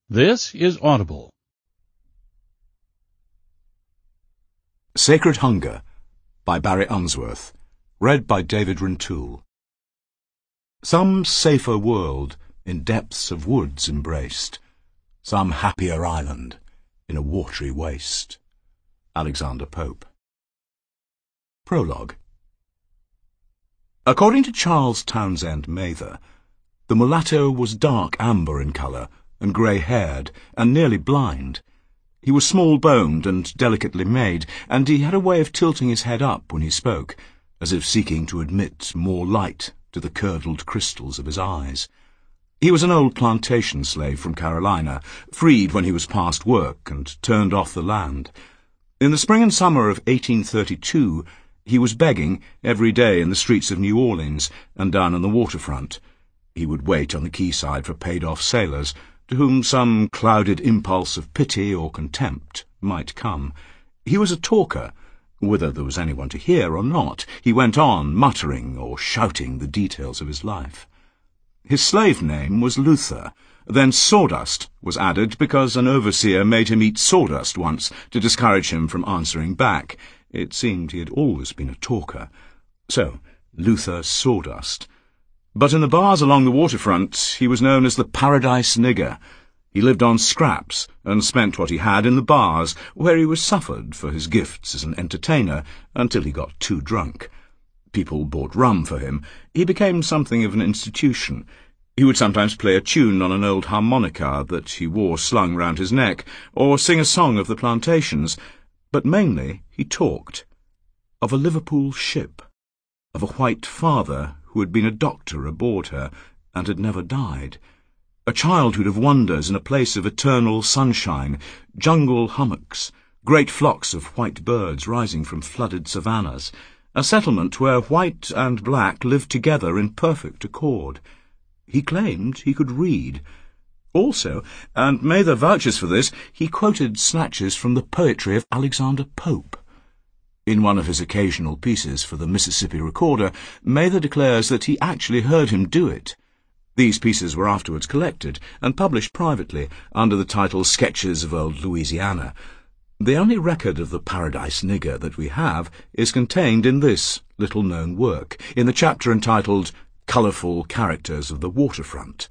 This is Audible. Sacred Hunger by Barry Unsworth. Read by David Rintoul. Some safer world in depths of woods embraced, some happier island in a watery waste. Alexander Pope. Prologue. According to Charles Townshend Mather, the mulatto was dark amber in colour and grey-haired and nearly blind. He was small-boned and delicately made, and he had a way of tilting his head up when he spoke, as if seeking to admit more light to the curdled crystals of his eyes. He was an old plantation slave from Carolina, freed when he was past work and turned off the land. In the spring and summer of 1832, he was begging every day in the streets of New Orleans and down on the waterfront. He would wait on the quayside for paid-off sailors, to whom some clouded impulse of pity or contempt might come. He was a talker. Whether there was anyone to hear or not, he went on muttering or shouting the details of his life. His slave name was Luther. Then Sawdust was added because an overseer made him eat sawdust once to discourage him from answering back. It seemed he had always been a talker. So, Luther Sawdust. But in the bars along the waterfront he was known as the Paradise Nigger. He lived on scraps and spent what he had in the bars, where he was suffered for his gifts as an entertainer until he got too drunk. People bought rum for him. He became something of an institution. He would sometimes play a tune on an old harmonica that he wore slung round his neck, or sing a song of the plantations, but mainly he talked. Of a Liverpool ship, of a white father who had been a doctor aboard her and had never died, a childhood of wonders in a place of eternal sunshine, jungle hummocks, great flocks of white birds rising from flooded savannas, a settlement where white and black lived together in perfect accord. He claimed he could read. Also, and Mather vouches for this, he quoted snatches from the poetry of Alexander Pope. In one of his occasional pieces for the Mississippi Recorder, Mather declares that he actually heard him do it. These pieces were afterwards collected and published privately under the title Sketches of Old Louisiana. The only record of the Paradise Nigger that we have is contained in this little-known work, in the chapter entitled Colourful Characters of the Waterfront.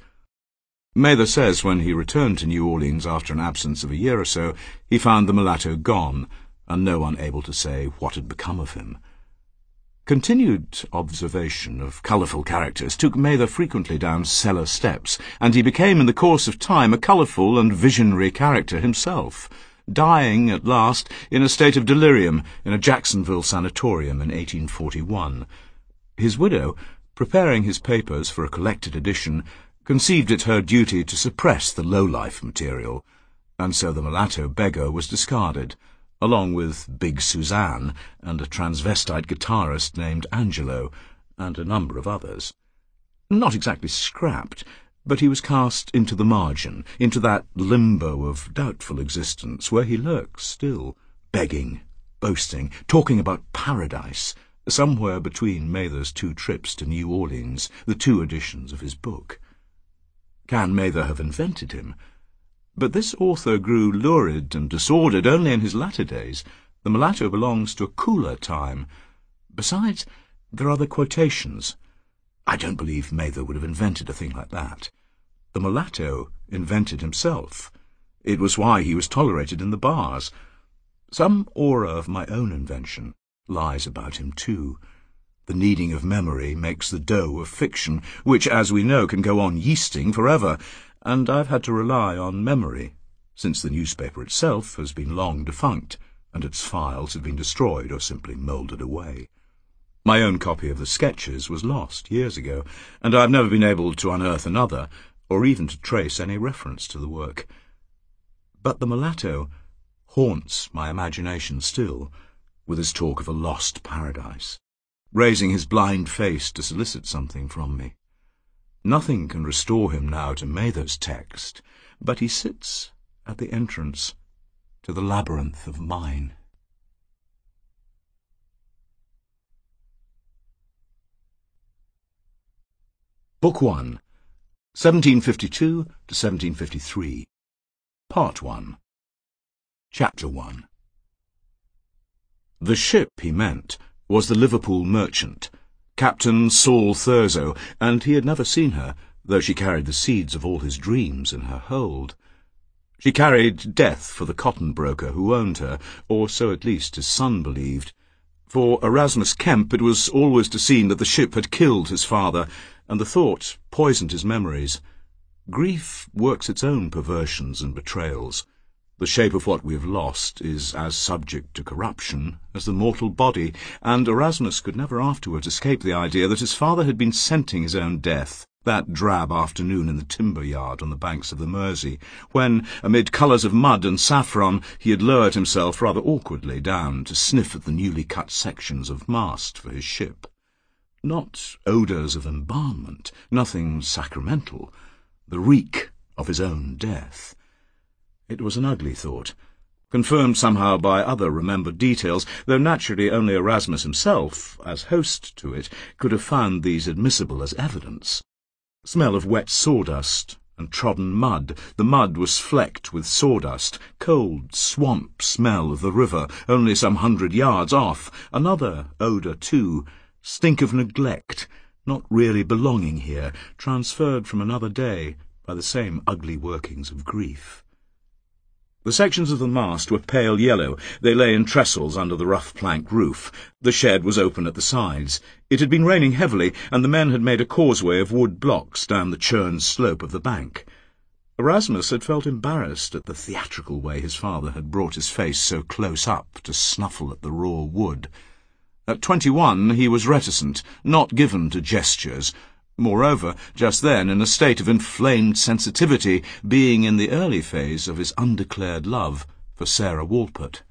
Mather says when he returned to New Orleans after an absence of a year or so, he found the mulatto gone, and no one able to say what had become of him. Continued observation of colourful characters took Mather frequently down cellar steps, and he became in the course of time a colourful and visionary character himself, dying at last in a state of delirium in a Jacksonville sanatorium in 1841. His widow, preparing his papers for a collected edition, conceived it her duty to suppress the low-life material, and so the mulatto beggar was discarded, along with Big Suzanne and a transvestite guitarist named Angelo, and a number of others. Not exactly scrapped, but he was cast into the margin, into that limbo of doubtful existence where he lurks still, begging, boasting, talking about paradise, somewhere between Mather's two trips to New Orleans, the two editions of his book. Can Mather have invented him? But this author grew lurid and disordered only in his latter days. The mulatto belongs to a cooler time. Besides, there are the quotations. I don't believe Mather would have invented a thing like that. The mulatto invented himself. It was why he was tolerated in the bars. Some aura of my own invention lies about him too. The kneading of memory makes the dough of fiction, which, as we know, can go on yeasting forever, and I've had to rely on memory, since the newspaper itself has been long defunct, and its files have been destroyed or simply mouldered away. My own copy of the Sketches was lost years ago, and I've never been able to unearth another, or even to trace any reference to the work. But the mulatto haunts my imagination still, with his talk of a lost paradise, raising his blind face to solicit something from me. Nothing can restore him now to Mather's text, but he sits at the entrance to the labyrinth of mine. Book 1, 1752 to 1753. Part 1. Chapter 1. The ship, he meant, was the Liverpool Merchant, Captain Saul Thurzo, and he had never seen her, though she carried the seeds of all his dreams in her hold. She carried death for the cotton broker who owned her, or so at least his son believed. For Erasmus Kemp it was always to seem that the ship had killed his father, and the thought poisoned his memories. Grief works its own perversions and betrayals. The shape of what we have lost is as subject to corruption as the mortal body, and Erasmus could never afterwards escape the idea that his father had been scenting his own death that drab afternoon in the timber yard on the banks of the Mersey, when, amid colours of mud and saffron, he had lowered himself rather awkwardly down to sniff at the newly cut sections of mast for his ship. Not odours of embalmment, nothing sacramental, the reek of his own death. It was an ugly thought, confirmed somehow by other remembered details, though naturally only Erasmus himself, as host to it, could have found these admissible as evidence. Smell of wet sawdust and trodden mud. The mud was flecked with sawdust. Cold swamp smell of the river, only some 100 yards off. Another odour, too. Stink of neglect, not really belonging here, transferred from another day by the same ugly workings of grief. The sections of the mast were pale yellow. They lay in trestles under the rough plank roof. The shed was open at the sides. It had been raining heavily, and the men had made a causeway of wood blocks down the churned slope of the bank. Erasmus had felt embarrassed at the theatrical way his father had brought his face so close up to snuffle at the raw wood. At 21 he was reticent, not given to gestures. Moreover, just then in a state of inflamed sensitivity, being in the early phase of his undeclared love for Sarah Walpert.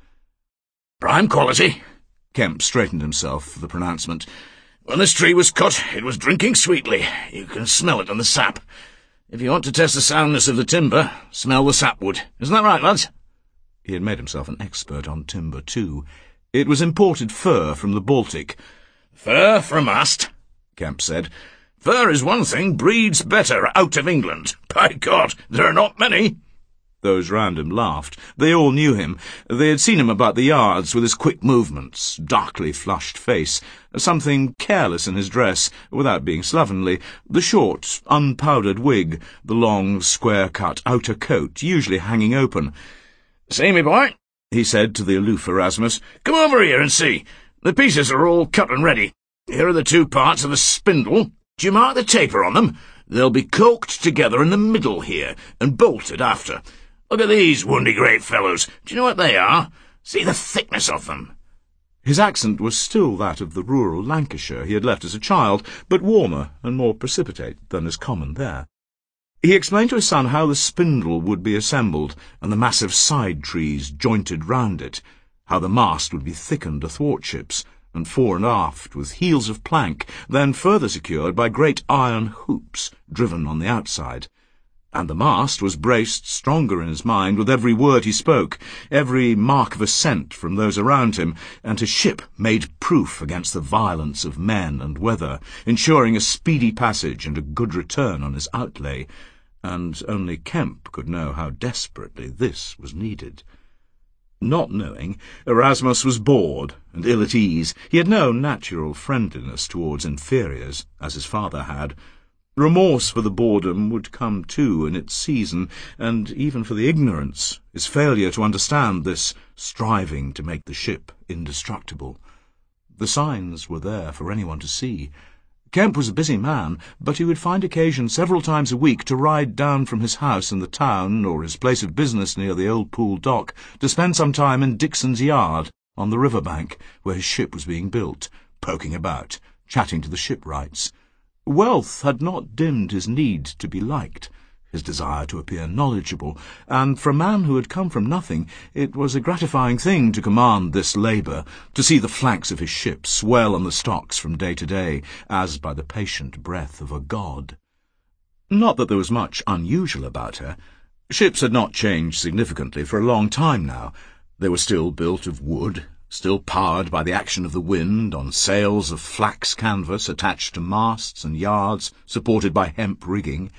"Prime quality." Kemp straightened himself for the pronouncement. "When this tree was cut, it was drinking sweetly. You can smell it in the sap. If you want to test the soundness of the timber, smell the sapwood. Isn't that right, lads?" He had made himself an expert on timber, too. It was imported fir from the Baltic. "Fir for a mast," Kemp said. "Fir is one thing breeds better out of England. By God, there are not many." Those round him laughed. They all knew him. They had seen him about the yards with his quick movements, darkly flushed face, something careless in his dress, without being slovenly, the short, unpowdered wig, the long, square-cut outer coat, usually hanging open. "See me, boy," he said to the aloof Erasmus. "Come over here and see. The pieces are all cut and ready. Here are the two parts of the spindle. Do you mark the taper on them? They'll be coaxed together in the middle here, and bolted after. Look at these woundy great fellows. Do you know what they are? See the thickness of them." His accent was still that of the rural Lancashire he had left as a child, but warmer and more precipitate than is common there. He explained to his son how the spindle would be assembled, and the massive side trees jointed round it, how the mast would be thickened athwartships, and fore and aft with heels of plank, then further secured by great iron hoops driven on the outside. And the mast was braced stronger in his mind with every word he spoke, every mark of assent from those around him, and his ship made proof against the violence of men and weather, ensuring a speedy passage and a good return on his outlay, and only Kemp could know how desperately this was needed. Not knowing, Erasmus was bored and ill at ease. He had no natural friendliness towards inferiors, as his father had. Remorse for the boredom would come too in its season, and even for the ignorance, his failure to understand this striving to make the ship indestructible. The signs were there for anyone to see. Kemp was a busy man, but he would find occasion several times a week to ride down from his house in the town or his place of business near the Old Pool Dock to spend some time in Dixon's yard on the river bank where his ship was being built, poking about, chatting to the shipwrights. Wealth had not dimmed his need to be liked, his desire to appear knowledgeable, and for a man who had come from nothing, it was a gratifying thing to command this labour, to see the flanks of his ship swell on the stocks from day to day, as by the patient breath of a god. Not that there was much unusual about her. Ships had not changed significantly for a long time now. They were still built of wood, still powered by the action of the wind, on sails of flax canvas attached to masts and yards, supported by hemp rigging.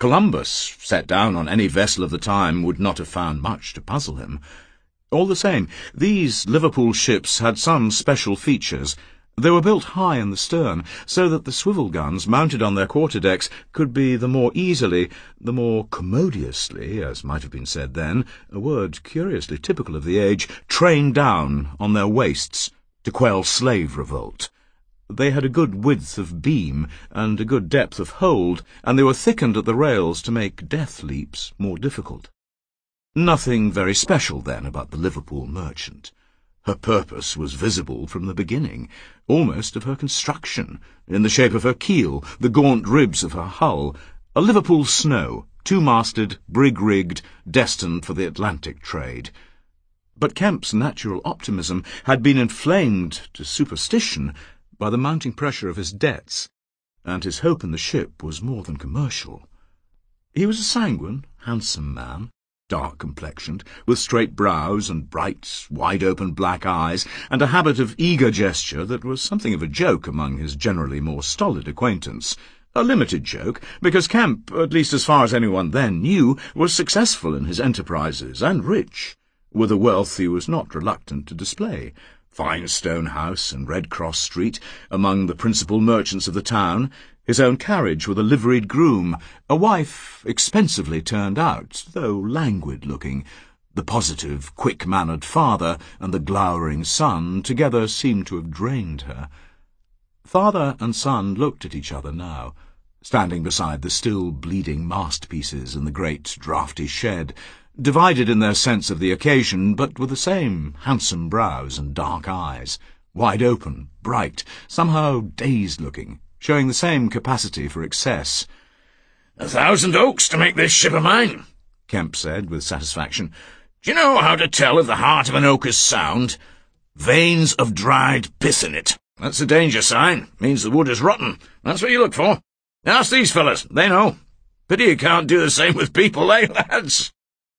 Columbus, set down on any vessel of the time, would not have found much to puzzle him. All the same, these Liverpool ships had some special features. They were built high in the stern, so that the swivel guns mounted on their quarterdecks could be the more easily, the more commodiously, as might have been said then, a word curiously typical of the age, trained down on their waists to quell slave revolt. They had a good width of beam and a good depth of hold, and they were thickened at the rails to make death leaps more difficult. Nothing very special, then, about the Liverpool Merchant. Her purpose was visible from the beginning, almost of her construction, in the shape of her keel, the gaunt ribs of her hull, a Liverpool Snow, two-masted, brig-rigged, destined for the Atlantic trade. But Kemp's natural optimism had been inflamed to superstition by the mounting pressure of his debts, and his hope in the ship was more than commercial. He was a sanguine, handsome man, dark-complexioned, with straight brows and bright, wide-open black eyes, and a habit of eager gesture that was something of a joke among his generally more stolid acquaintance. A limited joke, because Kemp, at least as far as anyone then knew, was successful in his enterprises and rich, with a wealth he was not reluctant to display. Fine stone house in Red Cross Street, among the principal merchants of the town, his own carriage with a liveried groom, a wife expensively turned out, though languid-looking. The positive, quick-mannered father and the glowering son together seemed to have drained her. Father and son looked at each other now, standing beside the still bleeding mast-pieces in the great draughty shed, divided in their sense of the occasion, but with the same handsome brows and dark eyes, wide open, bright, somehow dazed-looking, showing the same capacity for excess. 1,000 oaks to make this ship of mine, Kemp said with satisfaction. Do you know how to tell if the heart of an oak is sound? Veins of dried pith in it. That's a danger sign. Means the wood is rotten. That's what you look for. Ask these fellas. They know. Pity you can't do the same with people, eh, lads?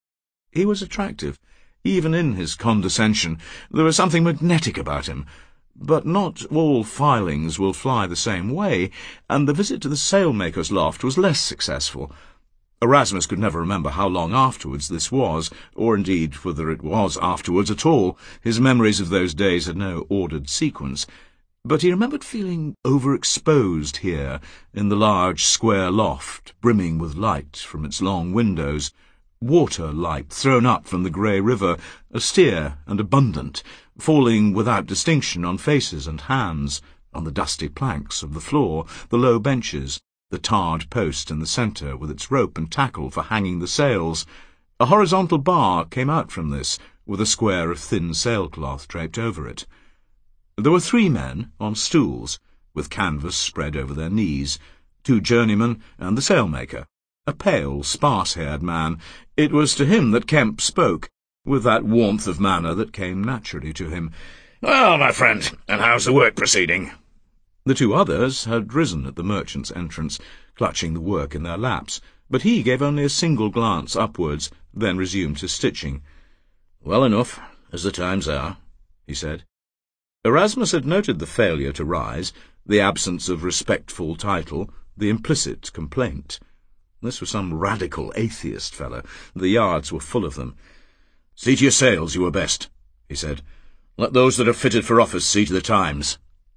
He was attractive. Even in his condescension, there was something magnetic about him. But not all filings will fly the same way, and the visit to the sailmaker's loft was less successful. Erasmus could never remember how long afterwards this was, or indeed whether it was afterwards at all. His memories of those days had no ordered sequence. But he remembered feeling overexposed here, in the large square loft, brimming with light from its long windows, water light thrown up from the grey river, austere and abundant, falling without distinction on faces and hands, on the dusty planks of the floor, the low benches, the tarred post in the centre with its rope and tackle for hanging the sails. A horizontal bar came out from this, with a square of thin sailcloth draped over it. There were 3 men on stools, with canvas spread over their knees, 2 journeymen and the sailmaker, a pale, sparse-haired man. It was to him that Kemp spoke, with that warmth of manner that came naturally to him. Well, my friend, and how's the work proceeding? The 2 others had risen at the merchant's entrance, clutching the work in their laps, but he gave only a single glance upwards, then resumed his stitching. Well enough, as the times are, he said. Erasmus had noted the failure to rise, the absence of respectful title, the implicit complaint. This was some radical atheist fellow. The yards were full of them. See to your sails, you were best, he said. Let those that are fitted for office see to the times.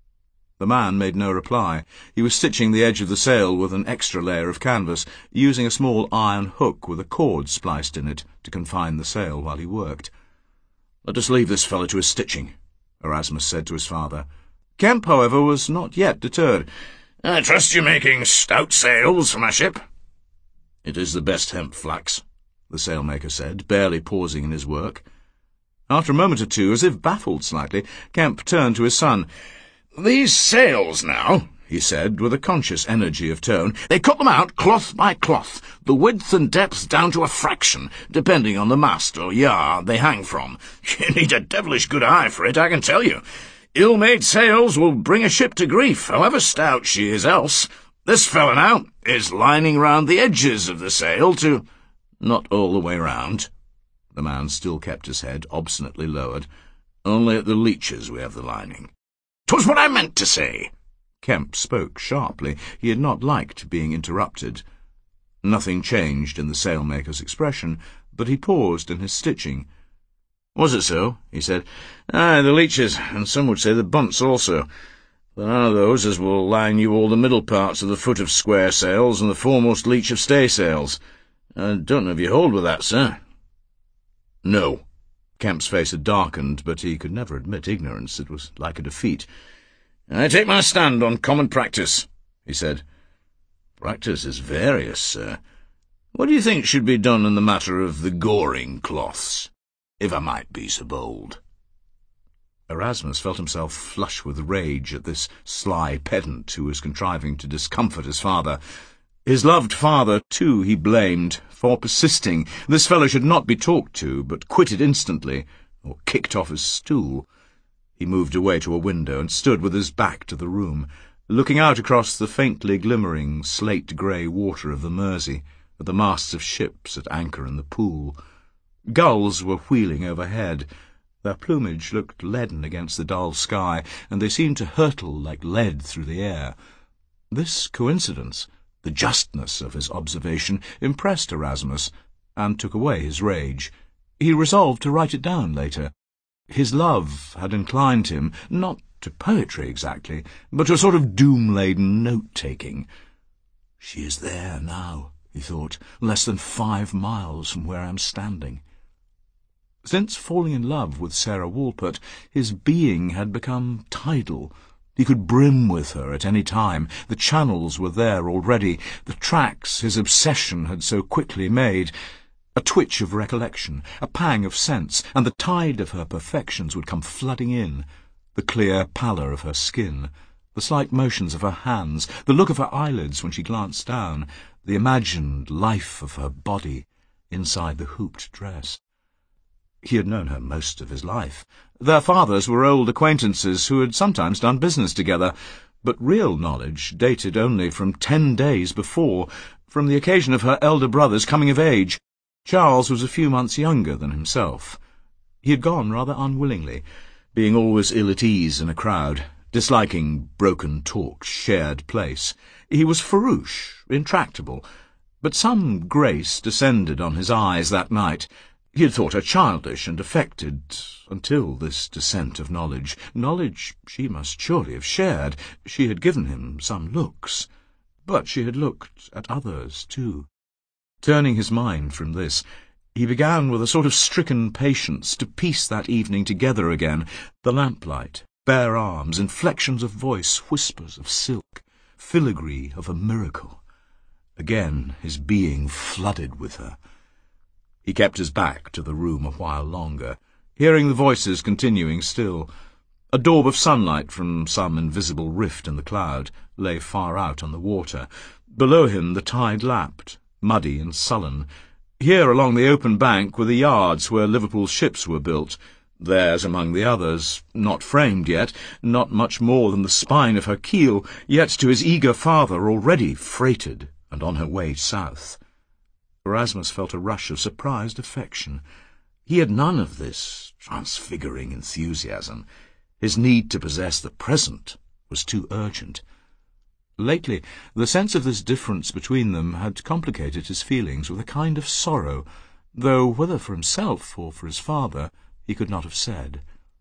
The man made no reply. He was stitching the edge of the sail with an extra layer of canvas, using a small iron hook with a cord spliced in it to confine the sail while he worked. Let us leave this fellow to his stitching, Erasmus said to his father. Kemp, however, was not yet deterred. I trust you're making stout sails for my ship. It is the best hemp flax, the sailmaker said, barely pausing in his work. After a moment or two, as if baffled slightly, Kemp turned to his son. These sails, now, he said, with a conscious energy of tone, they cut them out cloth by cloth, the width and depth down to a fraction, depending on the mast or yard they hang from. You need a devilish good eye for it, I can tell you. Ill-made sails will bring a ship to grief, however stout she is else. This fellow, now, is lining round the edges of the sail to— Not all the way round. The man still kept his head obstinately lowered. Only at the leeches we have the lining. 'Twas what I meant to say. Kemp spoke sharply. He had not liked being interrupted. Nothing changed in the sailmaker's expression, but he paused in his stitching. "Was it so?" he said. "Aye, the leeches, and some would say the bunts also. There are those as will line you all the middle parts of the foot of square sails and the foremost leech of staysails. I don't know if you hold with that, sir." "No." Kemp's face had darkened, but he could never admit ignorance. It was like a defeat. "I take my stand on common practice," he said. "Practice is various, sir. What do you think should be done in the matter of the goring cloths, if I might be so bold?" Erasmus felt himself flush with rage at this sly pedant who was contriving to discomfort his father. His loved father, too, he blamed for persisting. This fellow should not be talked to, but quitted instantly, or kicked off his stool. He moved away to a window and stood with his back to the room, looking out across the faintly glimmering slate-grey water of the Mersey, at the masts of ships at anchor in the pool. Gulls were wheeling overhead. Their plumage looked leaden against the dull sky, and they seemed to hurtle like lead through the air. This coincidence, the justness of his observation, impressed Erasmus, and took away his rage. He resolved to write it down later. His love had inclined him, not to poetry exactly, but to a sort of doom-laden note-taking. "She is there now," he thought, "less than 5 miles from where I am standing." Since falling in love with Sarah Wolpert, his being had become tidal. He could brim with her at any time. The channels were there already, the tracks his obsession had so quickly made. A twitch of recollection, a pang of sense, and the tide of her perfections would come flooding in. The clear pallor of her skin, the slight motions of her hands, the look of her eyelids when she glanced down, the imagined life of her body inside the hooped dress. He had known her most of his life. Their fathers were old acquaintances who had sometimes done business together, but real knowledge dated only from 10 days before, from the occasion of her elder brother's coming of age. Charles was a few months younger than himself. He had gone rather unwillingly, being always ill at ease in a crowd, disliking broken talk, shared place. He was farouche, intractable, but some grace descended on his eyes that night. He had thought her childish and affected until this descent of knowledge. Knowledge she must surely have shared. She had given him some looks, but she had looked at others too. Turning his mind from this, he began with a sort of stricken patience to piece that evening together again, the lamplight, bare arms, inflections of voice, whispers of silk, filigree of a miracle. Again his being flooded with her. He kept his back to the room a while longer, hearing the voices continuing still. A daub of sunlight from some invisible rift in the cloud lay far out on the water. Below him the tide lapped, muddy and sullen. Here along the open bank were the yards where Liverpool ships were built, theirs among the others, not framed yet, not much more than the spine of her keel, yet to his eager father already freighted and on her way south. Erasmus felt a rush of surprised affection. He had none of this transfiguring enthusiasm. His need to possess the present was too urgent. Lately, the sense of this difference between them had complicated his feelings with a kind of sorrow, though whether for himself or for his father he could not have said.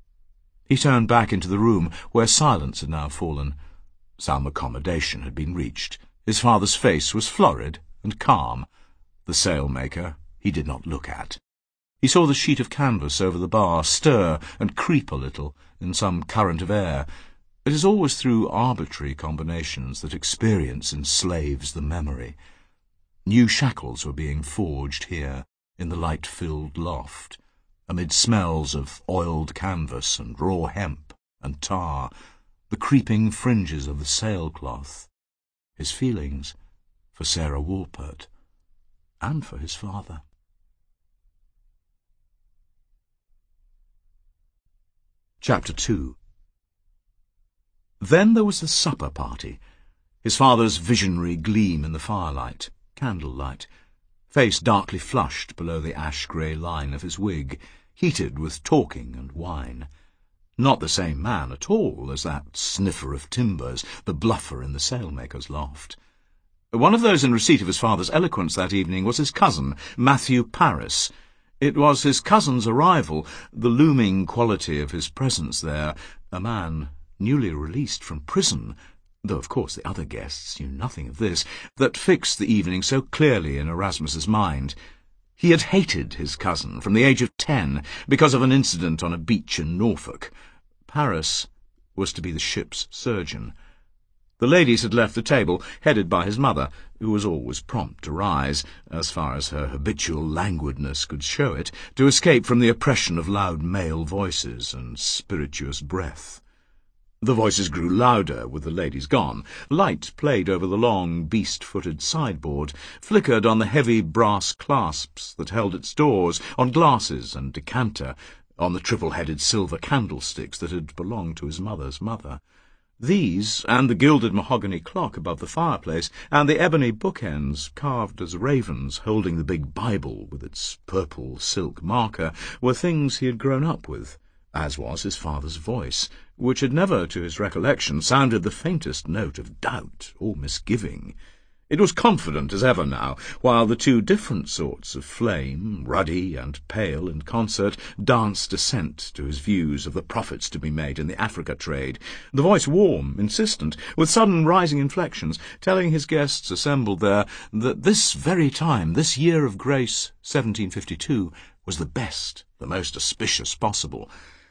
He turned back into the room, where silence had now fallen. Some accommodation had been reached. His father's face was florid and calm. The sailmaker he did not look at. He saw the sheet of canvas over the bar stir and creep a little in some current of air. It is always through arbitrary combinations that experience enslaves the memory. New shackles were being forged here, in the light-filled loft, amid smells of oiled canvas and raw hemp and tar, the creeping fringes of the sailcloth, his feelings for Sarah Wolpert, and for his father. Chapter 2. Then there was the supper party, his father's visionary gleam in the firelight, candlelight, face darkly flushed below the ash-grey line of his wig, heated with talking and wine. Not the same man at all as that sniffer of timbers, the bluffer in the sailmaker's loft. One of those in receipt of his father's eloquence that evening was his cousin, Matthew Paris. It was his cousin's arrival, the looming quality of his presence there, a man newly released from prison, though of course the other guests knew nothing of this, that fixed the evening so clearly in Erasmus's mind. He had hated his cousin from the age of 10 because of an incident on a beach in Norfolk. Paris was to be the ship's surgeon. The ladies had left the table, headed by his mother, who was always prompt to rise, as far as her habitual languidness could show it, to escape from the oppression of loud male voices and spirituous breath. The voices grew louder with the ladies gone. Light played over the long, beast-footed sideboard, flickered on the heavy brass clasps that held its doors, on glasses and decanter, on the triple-headed silver candlesticks that had belonged to his mother's mother. These, and the gilded mahogany clock above the fireplace, and the ebony bookends carved as ravens holding the big Bible with its purple silk marker, were things he had grown up with, as was his father's voice, which had never, to his recollection, sounded the faintest note of doubt or misgiving. It was confident as ever now, while the two different sorts of flame, ruddy and pale in concert, danced assent to his views of the profits to be made in the Africa trade, the voice warm, insistent, with sudden rising inflections, telling his guests assembled there that this very time, this year of grace 1752, was the best, the most auspicious possible.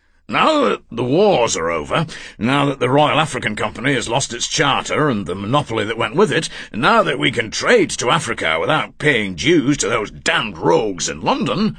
Now that the wars are over, now that the Royal African Company has lost its charter and the monopoly that went with it, now that we can trade to Africa without paying dues to those damned rogues in London—"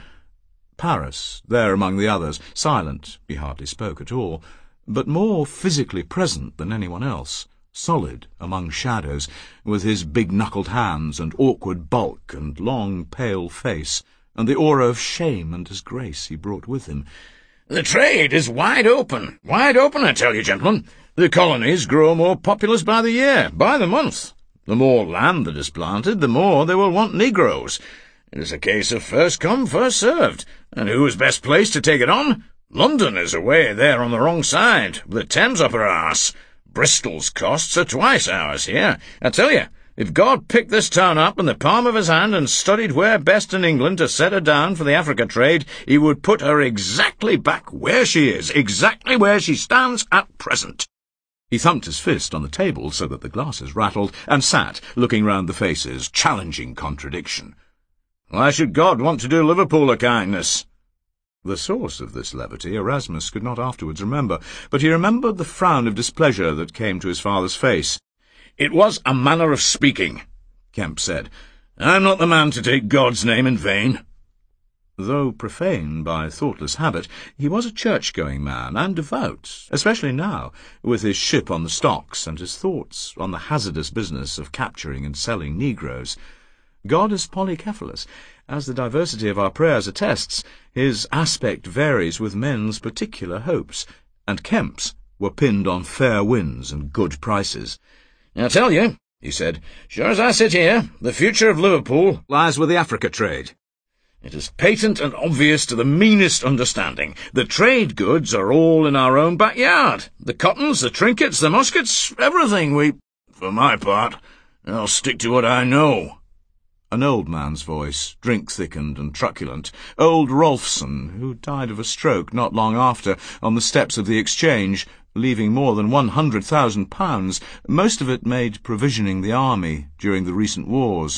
Paris, there among the others, silent, he hardly spoke at all, but more physically present than anyone else, solid among shadows, with his big-knuckled hands and awkward bulk and long, pale face, and the aura of shame and disgrace he brought with him. "The trade is wide open, I tell you, gentlemen. The colonies grow more populous by the year, by the month. The more land that is planted, the more they will want negroes. It is a case of first come, first served. And who is best placed to take it on? London is away there on the wrong side, with the Thames up her arse. Bristol's costs are twice ours here. I tell you, if God picked this town up in the palm of his hand and studied where best in England to set her down for the Africa trade, he would put her exactly back where she is, exactly where she stands at present." He thumped his fist on the table so that the glasses rattled, and sat, looking round the faces, challenging contradiction. "Why should God want to do Liverpool a kindness?" The source of this levity Erasmus could not afterwards remember, but he remembered the frown of displeasure that came to his father's face. "It was a manner of speaking," Kemp said. "I'm not the man to take God's name in vain." Though profane by thoughtless habit, he was a church-going man, and devout, especially now, with his ship on the stocks and his thoughts on the hazardous business of capturing and selling negroes. God is polycephalous. As the diversity of our prayers attests, his aspect varies with men's particular hopes, and Kemp's were pinned on fair winds and good prices. "I tell you," he said, "sure as I sit here, the future of Liverpool lies with the Africa trade. It is patent and obvious to the meanest understanding. The trade goods are all in our own backyard. The cottons, the trinkets, the muskets, everything. For my part, I'll stick to what I know." An old man's voice, drink-thickened and truculent, old Rolfson, who died of a stroke not long after on the steps of the Exchange, leaving more than £100,000, most of it made provisioning the army during the recent wars.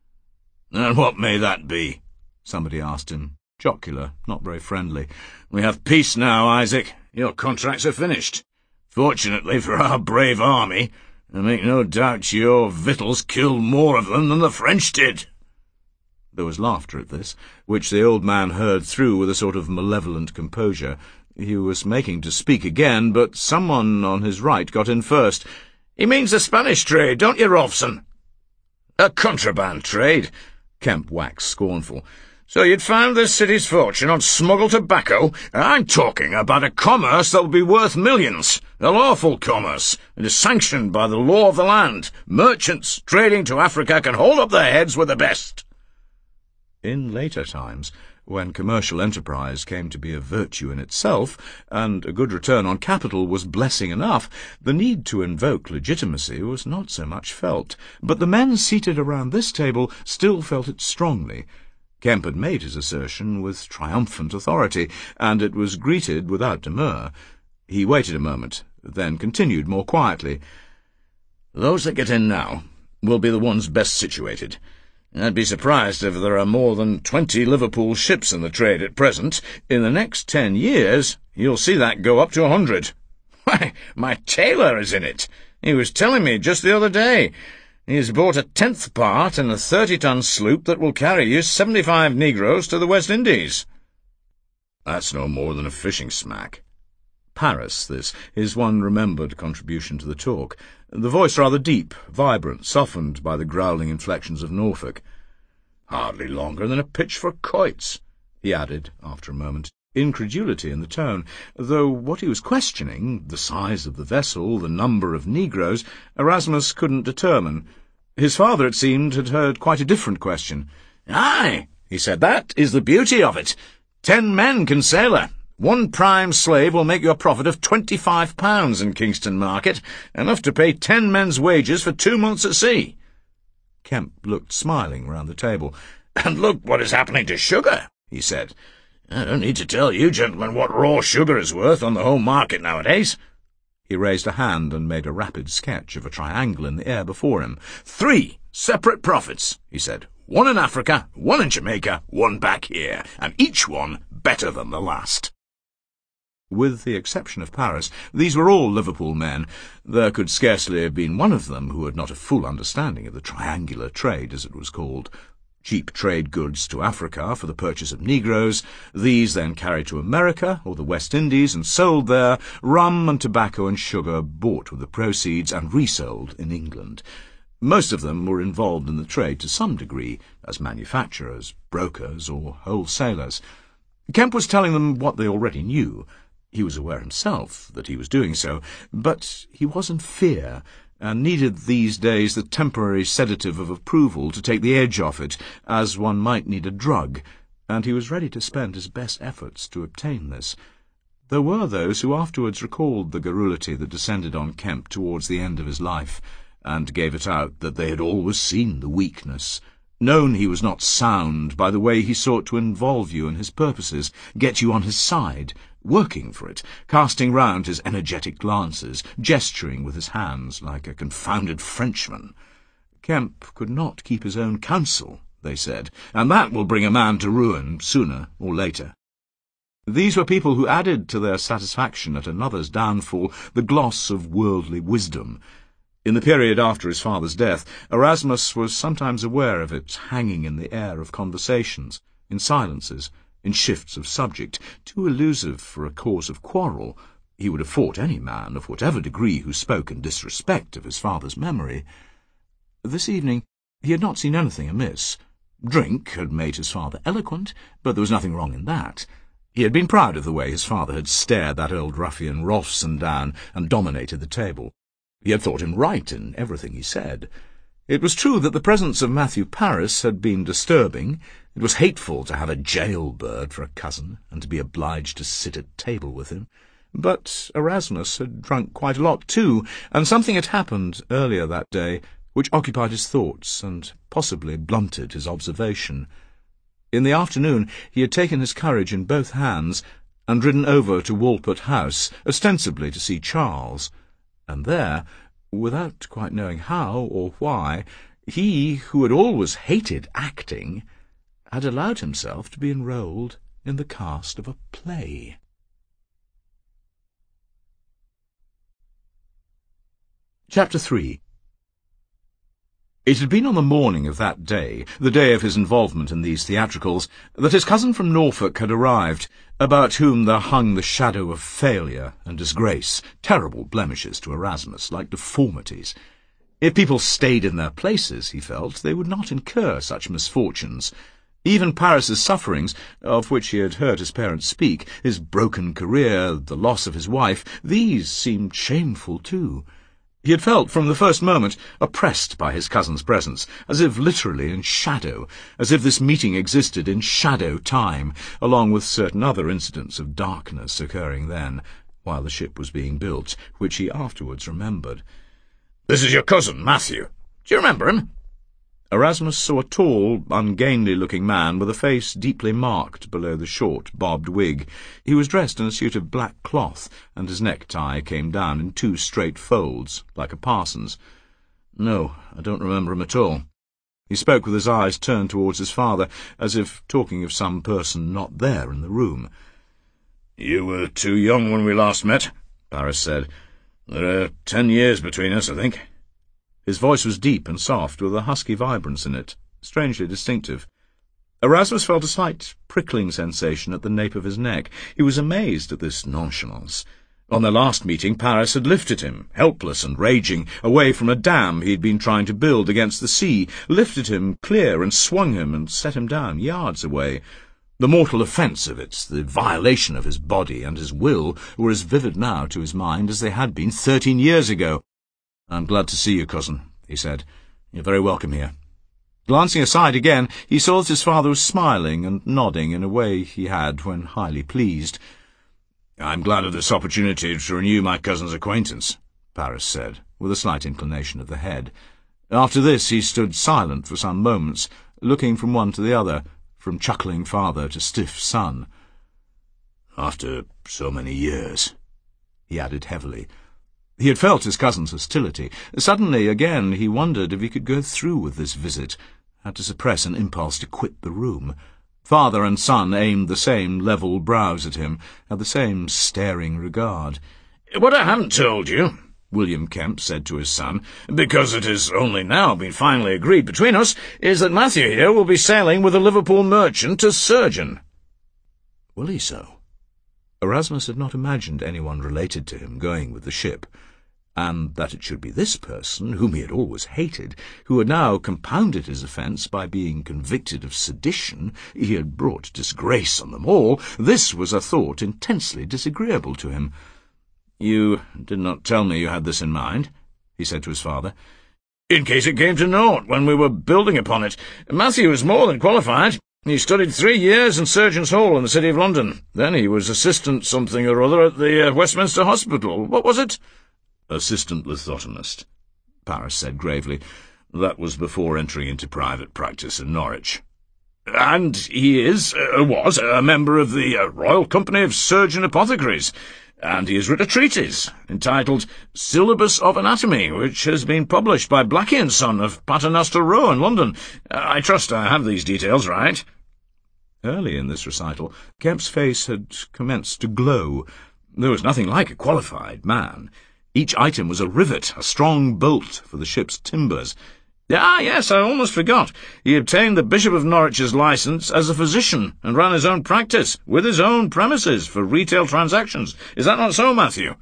"And what may that be?" somebody asked him, jocular, not very friendly. "We have peace now, Isaac. Your contracts are finished. Fortunately for our brave army, I make no doubt your victuals killed more of them than the French did." There was laughter at this, which the old man heard through with a sort of malevolent composure. He was making to speak again, but someone on his right got in first. "He means the Spanish trade, don't you, Rolfson?" "A contraband trade," Kemp waxed scornful. "So you'd found this city's fortune on smuggled tobacco? I'm talking about a commerce that'll be worth millions. A lawful commerce. It is sanctioned by the law of the land. Merchants trading to Africa can hold up their heads with the best." In later times, when commercial enterprise came to be a virtue in itself, and a good return on capital was blessing enough, the need to invoke legitimacy was not so much felt. But the men seated around this table still felt it strongly. Kemp had made his assertion with triumphant authority, and it was greeted without demur. He waited a moment, then continued more quietly. Those that get in now will be the ones best situated. I'd be surprised if there are more than 20 Liverpool ships in the trade at present. In the next 10 years, you'll see that go up to 100. Why, my tailor is in it. He was telling me just the other day. He has bought a 10th part in a 30-ton sloop that will carry you 75 Negroes to the West Indies. That's no more than a fishing smack. Paris, this, his one remembered contribution to the talk, the voice rather deep, vibrant, softened by the growling inflections of Norfolk. Hardly longer than a pitch for quoits, he added, after a moment, incredulity in the tone, though what he was questioning, the size of the vessel, the number of Negroes, Erasmus couldn't determine. His father, it seemed, had heard quite a different question. Aye, he said, that is the beauty of it. 10 men can sail her. 1 prime slave will make you a profit of £25 in Kingston Market, enough to pay 10 men's wages for 2 months at sea. Kemp looked smiling round the table. And look what is happening to sugar, he said. I don't need to tell you, gentlemen, what raw sugar is worth on the home market nowadays. He raised a hand and made a rapid sketch of a triangle in the air before him. 3 separate profits, he said. 1 in Africa, 1 in Jamaica, 1 back here, and each one better than the last. With the exception of Paris, these were all Liverpool men. There could scarcely have been one of them who had not a full understanding of the triangular trade, as it was called. Cheap trade goods to Africa for the purchase of Negroes, these then carried to America or the West Indies and sold there, rum and tobacco and sugar bought with the proceeds and resold in England. Most of them were involved in the trade to some degree, as manufacturers, brokers, or wholesalers. Kemp was telling them what they already knew. He was aware himself that he was doing so, but he was in fear, and needed these days the temporary sedative of approval to take the edge off it, as one might need a drug, and he was ready to spend his best efforts to obtain this. There were those who afterwards recalled the garrulity that descended on Kemp towards the end of his life, and gave it out that they had always seen the weakness, known he was not sound by the way he sought to involve you in his purposes, get you on his side, working for it, casting round his energetic glances, gesturing with his hands like a confounded Frenchman. Kemp could not keep his own counsel, they said, and that will bring a man to ruin sooner or later. These were people who added to their satisfaction at another's downfall the gloss of worldly wisdom. In the period after his father's death, Erasmus was sometimes aware of it hanging in the air of conversations, in silences, in shifts of subject, too elusive for a cause of quarrel. He would have fought any man of whatever degree who spoke in disrespect of his father's memory. This evening he had not seen anything amiss. Drink had made his father eloquent, but there was nothing wrong in that. He had been proud of the way his father had stared that old ruffian Rolfson down and dominated the table. He had thought him right in everything he said. It was true that the presence of Matthew Paris had been disturbing. It was hateful to have a jailbird for a cousin, and to be obliged to sit at table with him. But Erasmus had drunk quite a lot too, and something had happened earlier that day which occupied his thoughts and possibly blunted his observation. In the afternoon he had taken his courage in both hands and ridden over to Walport House, ostensibly to see Charles, and there, without quite knowing how or why, he, who had always hated acting, had allowed himself to be enrolled in the cast of a play. Chapter 3. It had been on the morning of that day, the day of his involvement in these theatricals, that his cousin from Norfolk had arrived, about whom there hung the shadow of failure and disgrace, terrible blemishes to Erasmus, like deformities. If people stayed in their places, he felt, they would not incur such misfortunes. Even Paris's sufferings, of which he had heard his parents speak, his broken career, the loss of his wife, these seemed shameful too. He had felt from the first moment oppressed by his cousin's presence, as if literally in shadow, as if this meeting existed in shadow time, along with certain other incidents of darkness occurring then, while the ship was being built, which he afterwards remembered. "This is your cousin, Matthew. Do you remember him?" Erasmus saw a tall, ungainly-looking man with a face deeply marked below the short, bobbed wig. He was dressed in a suit of black cloth, and his necktie came down in 2 straight folds, like a parson's. "No, I don't remember him at all." He spoke with his eyes turned towards his father, as if talking of some person not there in the room. "You were too young when we last met," Paris said. "There are 10 years between us, I think." His voice was deep and soft, with a husky vibrance in it, strangely distinctive. Erasmus felt a slight prickling sensation at the nape of his neck. He was amazed at this nonchalance. On their last meeting, Paris had lifted him, helpless and raging, away from a dam he had been trying to build against the sea, lifted him clear and swung him and set him down yards away. The mortal offence of it, the violation of his body and his will, were as vivid now to his mind as they had been 13 years ago. "I'm glad to see you, cousin," he said. "You're very welcome here." Glancing aside again, he saw that his father was smiling and nodding in a way he had when highly pleased. "I'm glad of this opportunity to renew my cousin's acquaintance," Paris said, with a slight inclination of the head. After this he stood silent for some moments, looking from one to the other, from chuckling father to stiff son. "After so many years," he added heavily. He had felt his cousin's hostility. Suddenly, again, he wondered if he could go through with this visit, had to suppress an impulse to quit the room. Father and son aimed the same level brows at him, had the same staring regard. "What I haven't told you," William Kemp said to his son, "because it has only now been finally agreed between us, is that Matthew here will be sailing with a Liverpool merchant as surgeon." "Will he so?" Erasmus had not imagined anyone related to him going with the ship, and that it should be this person, whom he had always hated, who had now compounded his offence by being convicted of sedition, he had brought disgrace on them all, this was a thought intensely disagreeable to him. "You did not tell me you had this in mind," he said to his father. "In case it came to naught when we were building upon it. Matthew is more than qualified. He studied 3 years in Surgeons' Hall in the City of London. Then he was assistant something or other at the Westminster Hospital. What was it?" "Assistant lithotomist," Paris said gravely. "That was before entering into private practice in Norwich." "And he was a member of the Royal Company of Surgeon Apothecaries, and he has written a treatise entitled Syllabus of Anatomy, which has been published by Blackie & Son of Paternoster Row in London. I trust I have these details right." Early in this recital, Kemp's face had commenced to glow. There was nothing like a qualified man. Each item was a rivet, a strong bolt for the ship's timbers. "Ah, yes, I almost forgot. He obtained the Bishop of Norwich's licence as a physician and ran his own practice, with his own premises, for retail transactions. Is that not so, Matthew?"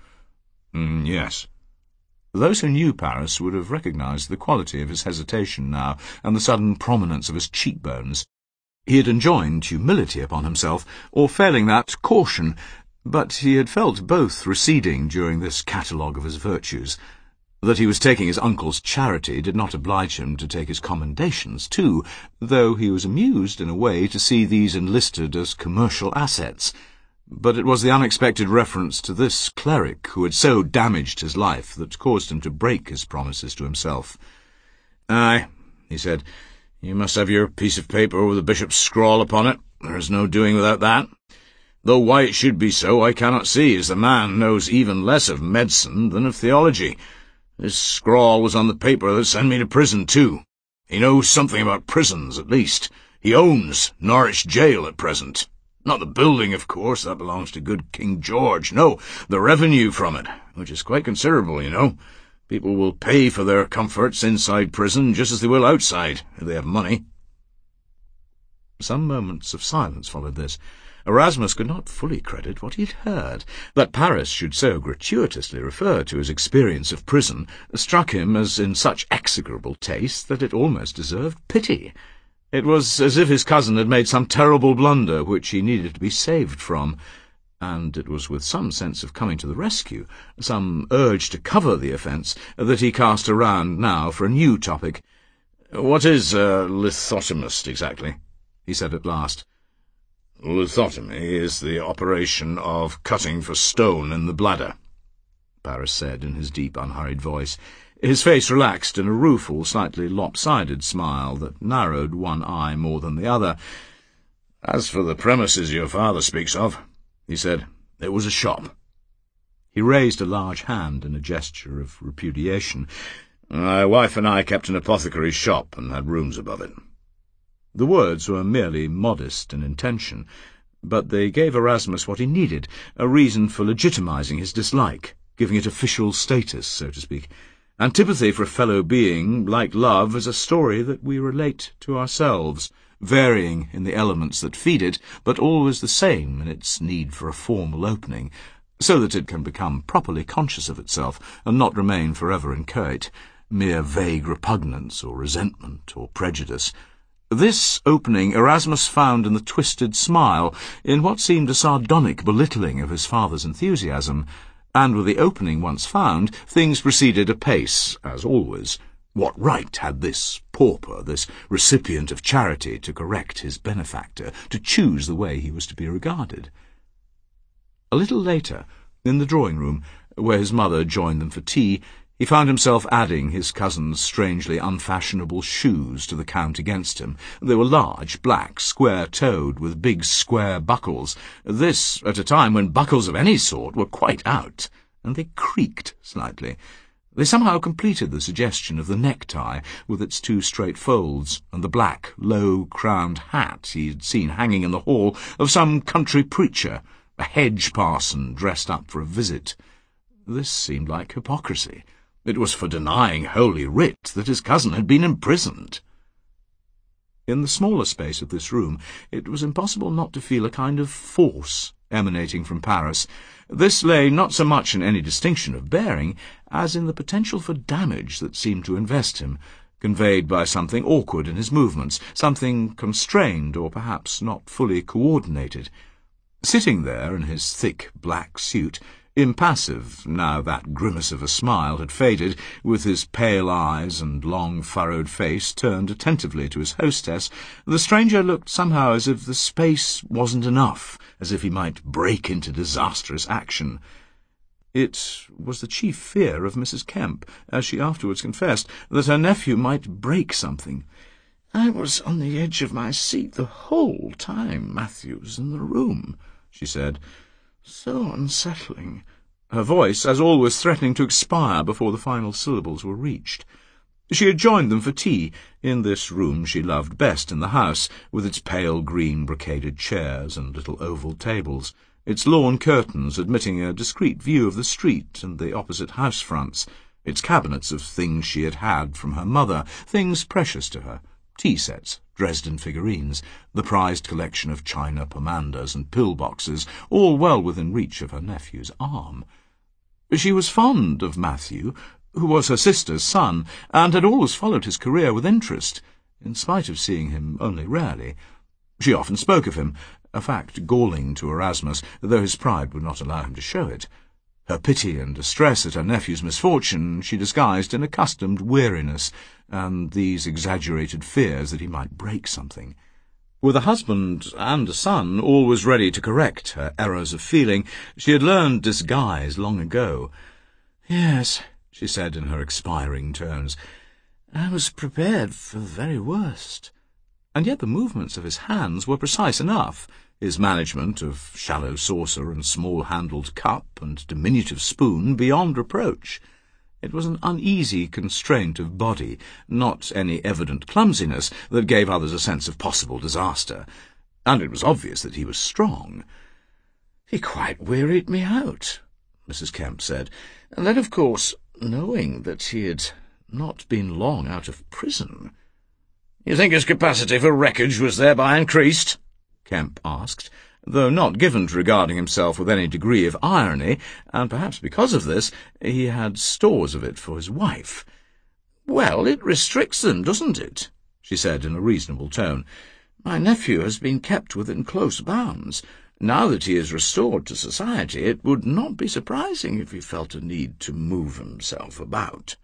"Yes." Those who knew Paris would have recognised the quality of his hesitation now, and the sudden prominence of his cheekbones. He had enjoined humility upon himself, or failing that, caution, but he had felt both receding during this catalogue of his virtues. That he was taking his uncle's charity did not oblige him to take his commendations too, though he was amused in a way to see these enlisted as commercial assets. But it was the unexpected reference to this cleric who had so damaged his life that caused him to break his promises to himself. "Aye," he said, "you must have your piece of paper with the bishop's scrawl upon it. There is no doing without that. Though why it should be so I cannot see, as the man knows even less of medicine than of theology. This scrawl was on the paper that sent me to prison, too. He knows something about prisons, at least. He owns Norwich Jail at present. Not the building, of course, that belongs to good King George. No, the revenue from it, which is quite considerable, you know. People will pay for their comforts inside prison just as they will outside, if they have money." Some moments of silence followed this. Erasmus could not fully credit what he had heard. That Paris should so gratuitously refer to his experience of prison struck him as in such execrable taste that it almost deserved pity. It was as if his cousin had made some terrible blunder which he needed to be saved from. and it was with some sense of coming to the rescue, some urge to cover the offence, that he cast around now for a new topic. "What is a lithotomist, exactly?" he said at last. "Lithotomy is the operation of cutting for stone in the bladder," Paris said in his deep, unhurried voice. His face relaxed in a rueful, slightly lopsided smile that narrowed one eye more than the other. "As for the premises your father speaks of," he said, "it was a shop." He raised a large hand in a gesture of repudiation. "My wife and I kept an apothecary's shop and had rooms above it." The words were merely modest in intention, but they gave Erasmus what he needed, a reason for legitimizing his dislike, giving it official status, so to speak. Antipathy for a fellow being, like love, is a story that we relate to ourselves, varying in the elements that feed it, but always the same in its need for a formal opening, so that it can become properly conscious of itself and not remain forever inchoate, mere vague repugnance or resentment or prejudice. This opening Erasmus found in the twisted smile, in what seemed a sardonic belittling of his father's enthusiasm, and with the opening once found, things proceeded apace, as always. What right had this pauper, this recipient of charity, to correct his benefactor, to choose the way he was to be regarded? A little later, in the drawing-room, where his mother joined them for tea, he found himself adding his cousin's strangely unfashionable shoes to the count against him. They were large, black, square-toed, with big square buckles, this at a time when buckles of any sort were quite out, and they creaked slightly. They somehow completed the suggestion of the necktie, with its two straight folds, and the black, low-crowned hat he had seen hanging in the hall of some country preacher, a hedge parson dressed up for a visit. This seemed like hypocrisy. It was for denying Holy Writ that his cousin had been imprisoned. In the smaller space of this room, it was impossible not to feel a kind of force emanating from Paris. This lay not so much in any distinction of bearing, as in the potential for damage that seemed to invest him, conveyed by something awkward in his movements, something constrained or perhaps not fully coordinated. Sitting there in his thick black suit, impassive, now that grimace of a smile had faded, with his pale eyes and long furrowed face turned attentively to his hostess, the stranger looked somehow as if the space wasn't enough, as if he might break into disastrous action. It was the chief fear of Mrs. Kemp, as she afterwards confessed, that her nephew might break something. "I was on the edge of my seat the whole time Matthew was in the room," she said. "So unsettling." Her voice, as always, threatening to expire before the final syllables were reached. She had joined them for tea, in this room she loved best in the house, with its pale green brocaded chairs and little oval tables, its lawn curtains admitting a discreet view of the street and the opposite house fronts, its cabinets of things she had had from her mother, things precious to her, tea-sets, Dresden figurines, the prized collection of china pomanders and pill-boxes, all well within reach of her nephew's arm. She was fond of Matthew, who was her sister's son, and had always followed his career with interest, in spite of seeing him only rarely. She often spoke of him, a fact galling to Erasmus, though his pride would not allow him to show it. Her pity and distress at her nephew's misfortune she disguised in accustomed weariness, and these exaggerated fears that he might break something. With a husband and a son always ready to correct her errors of feeling, she had learned disguise long ago. "Yes," she said in her expiring tones, "I was prepared for the very worst." And yet the movements of his hands were precise enough, his management of shallow saucer and small-handled cup and diminutive spoon beyond reproach. It was an uneasy constraint of body, not any evident clumsiness, that gave others a sense of possible disaster, and it was obvious that he was strong. "He quite wearied me out," Mrs. Kemp said, and then, of course, knowing that he had not been long out of prison. "You think his capacity for wreckage was thereby increased?" Kemp asked, though not given to regarding himself with any degree of irony, and perhaps because of this he had stores of it for his wife. "Well, it restricts them, doesn't it?" she said in a reasonable tone. "My nephew has been kept within close bounds. Now that he is restored to society, it would not be surprising if he felt a need to move himself about.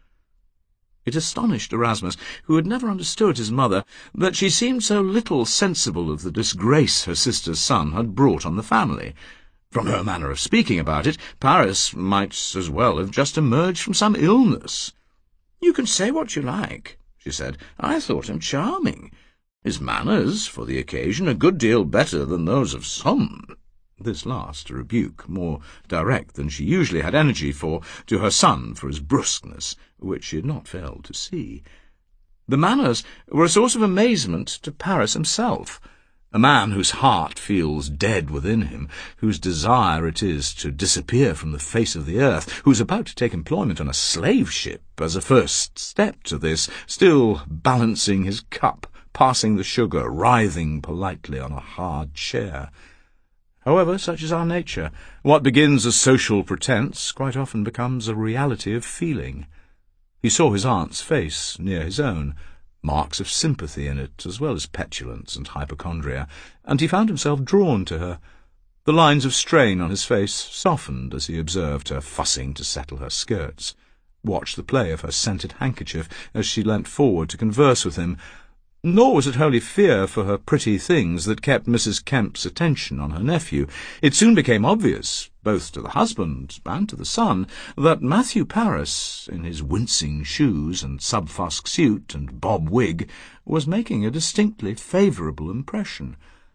It astonished Erasmus, who had never understood his mother, that she seemed so little sensible of the disgrace her sister's son had brought on the family. From her manner of speaking about it, Paris might as well have just emerged from some illness. "You can say what you like," she said. "I thought him charming. His manners, for the occasion, a good deal better than those of some." This last a rebuke, more direct than she usually had energy for, to her son for his brusqueness, which she had not failed to see. The manners were a source of amazement to Paris himself. A man whose heart feels dead within him, whose desire it is to disappear from the face of the earth, who's about to take employment on a slave ship as a first step to this, still balancing his cup, passing the sugar, writhing politely on a hard chair. However, such is our nature. What begins as social pretence quite often becomes a reality of feeling. He saw his aunt's face near his own, marks of sympathy in it as well as petulance and hypochondria, and he found himself drawn to her. The lines of strain on his face softened as he observed her fussing to settle her skirts, watched the play of her scented handkerchief as she leant forward to converse with him. Nor was it wholly fear for her pretty things that kept Mrs. Kemp's attention on her nephew. It soon became obvious, both to the husband and to the son, that Matthew Paris, in his wincing shoes and sub-fusk suit and bob wig, was making a distinctly favourable impression.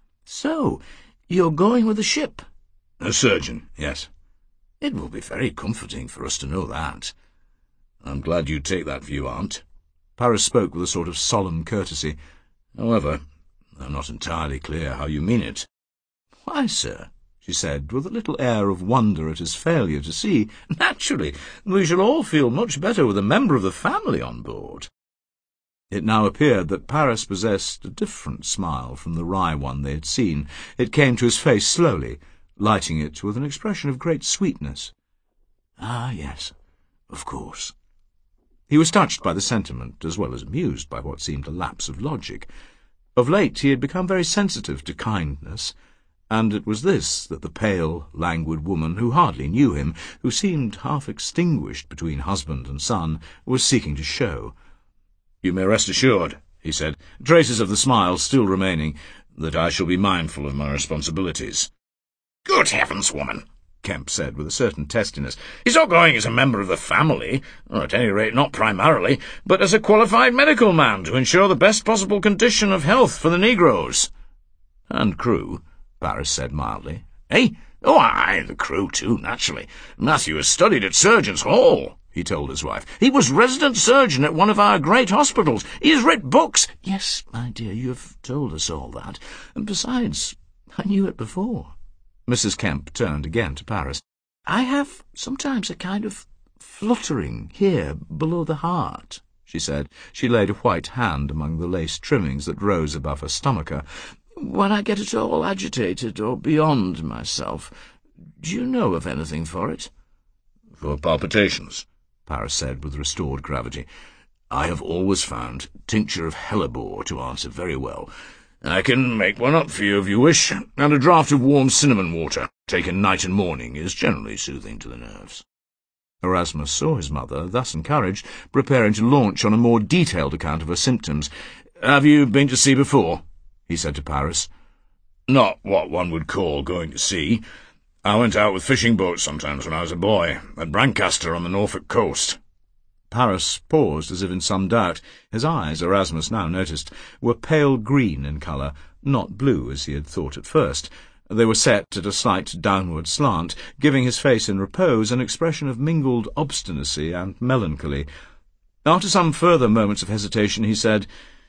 "So, you're going with the ship?" "A surgeon, yes." "It will be very comforting for us to know that." "I'm glad you take that view, Aunt." Paris spoke with a sort of solemn courtesy. "However, I'm not entirely clear how you mean it." "Why, sir," she said, with a little air of wonder at his failure to see, "naturally, we shall all feel much better with a member of the family on board." It now appeared that Paris possessed a different smile from the wry one they had seen. It came to his face slowly, lighting it with an expression of great sweetness. "Ah, yes, of course." He was touched by the sentiment, as well as amused by what seemed a lapse of logic. Of late he had become very sensitive to kindness, and it was this that the pale, languid woman, who hardly knew him, who seemed half extinguished between husband and son, was seeking to show. "You may rest assured," he said, traces of the smile still remaining, "that I shall be mindful of my responsibilities." "Good heavens, woman!" Kemp said with a certain testiness. "He's not going as a member of the family, or at any rate not primarily, but as a qualified medical man to ensure the best possible condition of health for the negroes." "And crew," Paris said mildly. "Eh? Oh, aye, the crew too, naturally. Matthew has studied at Surgeons' Hall," he told his wife. "He was resident surgeon at one of our great hospitals. He has written books." "Yes, my dear, you have told us all that. And besides, I knew it before." Mrs. Kemp turned again to Paris. "I have sometimes a kind of fluttering here below the heart," she said. She laid a white hand among the lace trimmings that rose above her stomacher. "When I get at all agitated or beyond myself. Do you know of anything for it?" "For palpitations," Paris said with restored gravity, "I have always found tincture of hellebore to answer very well. I can make one up for you if you wish, and a draught of warm cinnamon water, taken night and morning, is generally soothing to the nerves." Erasmus saw his mother, thus encouraged, preparing to launch on a more detailed account of her symptoms. "Have you been to sea before?" he said to Paris. "Not what one would call going to sea. I went out with fishing boats sometimes when I was a boy, at Brancaster on the Norfolk coast." Paris paused as if in some doubt. His eyes, Erasmus now noticed, were pale green in colour, not blue as he had thought at first. They were set at a slight downward slant, giving his face in repose an expression of mingled obstinacy and melancholy. After some further moments of hesitation, he said,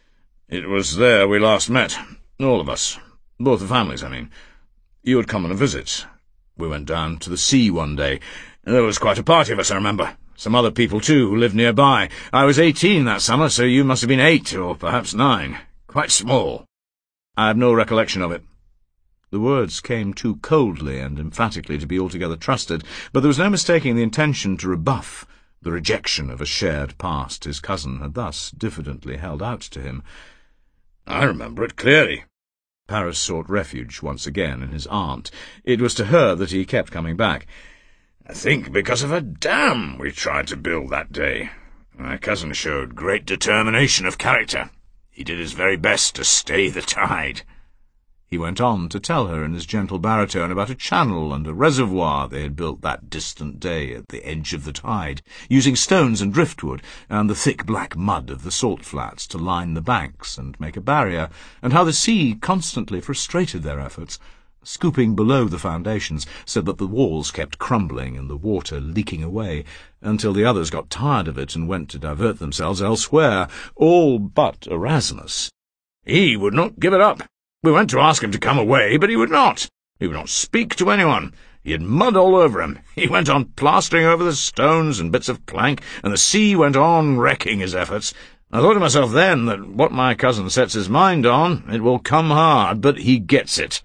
"It was there we last met, all of us, both the families, I mean. You had come on a visit. We went down to the sea one day. There was quite a party of us, I remember. Some other people, too, who lived nearby. I was 18 that summer, so you must have been 8, or perhaps 9. Quite small. I have no recollection of it." The words came too coldly and emphatically to be altogether trusted, but there was no mistaking the intention to rebuff, the rejection of a shared past his cousin had thus diffidently held out to him. "I remember it clearly. Paris sought refuge once again in his aunt. It was to her that he kept coming back. "I think because of a dam we tried to build that day. My cousin showed great determination of character. He did his very best to stay the tide." He went on to tell her in his gentle baritone about a channel and a reservoir they had built that distant day at the edge of the tide, using stones and driftwood and the thick black mud of the salt flats to line the banks and make a barrier, and how the sea constantly frustrated their efforts, scooping below the foundations so that the walls kept crumbling and the water leaking away, until the others got tired of it and went to divert themselves elsewhere, all but Erasmus. He would not give it up. We went to ask him to come away, but he would not. He would not speak to anyone. He had mud all over him. He went on plastering over the stones and bits of plank, and the sea went on wrecking his efforts. I thought to myself then that what my cousin sets his mind on, it will come hard, but he gets it."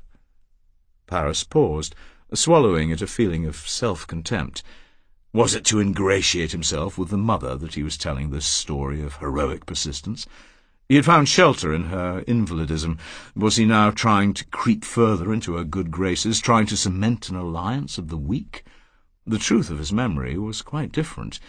Paris paused, swallowing at a feeling of self-contempt. Was it to ingratiate himself with the mother that he was telling this story of heroic persistence? He had found shelter in her invalidism. Was he now trying to creep further into her good graces, trying to cement an alliance of the weak? The truth of his memory was quite different.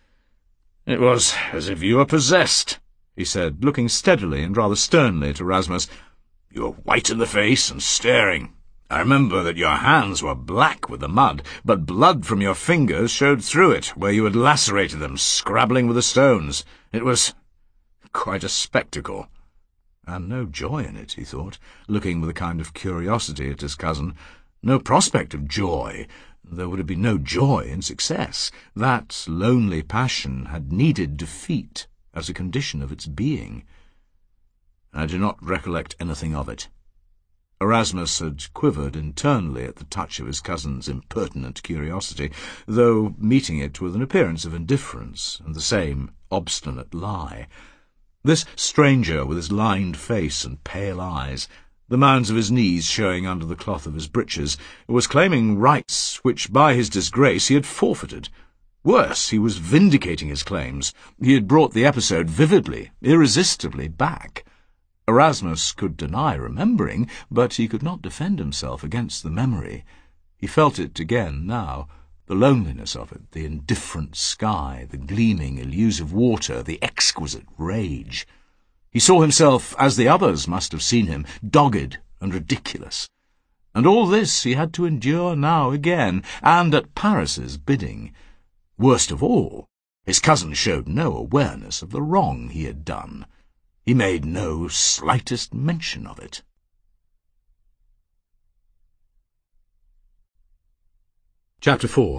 "It was as if you were possessed," he said, looking steadily and rather sternly at Erasmus. "You were white in the face and staring. I remember that your hands were black with the mud, but blood from your fingers showed through it, where you had lacerated them, scrabbling with the stones. It was quite a spectacle." And no joy in it, he thought, looking with a kind of curiosity at his cousin. No prospect of joy. There would have been no joy in success. That lonely passion had needed defeat as a condition of its being. "I do not recollect anything of it." Erasmus had quivered internally at the touch of his cousin's impertinent curiosity, though meeting it with an appearance of indifference and the same obstinate lie. This stranger, with his lined face and pale eyes, the mounds of his knees showing under the cloth of his breeches, was claiming rights which by his disgrace he had forfeited. Worse, he was vindicating his claims. He had brought the episode vividly, irresistibly back. Erasmus could deny remembering, but he could not defend himself against the memory. He felt it again now, the loneliness of it, the indifferent sky, the gleaming, elusive water, the exquisite rage. He saw himself as the others must have seen him, dogged and ridiculous. And all this he had to endure now again, and at Paris's bidding. Worst of all, his cousin showed no awareness of the wrong he had done. He made no slightest mention of it. Chapter 4.